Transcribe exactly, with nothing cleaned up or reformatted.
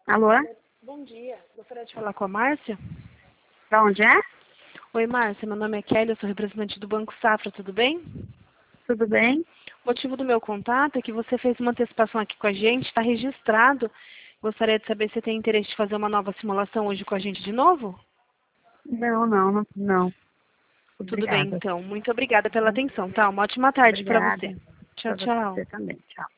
Alô? Bom dia. Gostaria de falar com a Márcia? Pra onde é? Oi, Márcia. Meu nome é Kelly, eu sou representante do Banco Safra, tudo bem? Tudo bem? O motivo do meu contato é que você fez uma antecipação aqui com a gente, está registrado. Gostaria de saber se você tem interesse de fazer uma nova simulação hoje com a gente de novo? Não, não, não. não. Tudo bem, Obrigada. então. Muito obrigada pela atenção, tá? Uma ótima tarde para Obrigada. você. Tchau, Para tchau. você também. Tchau.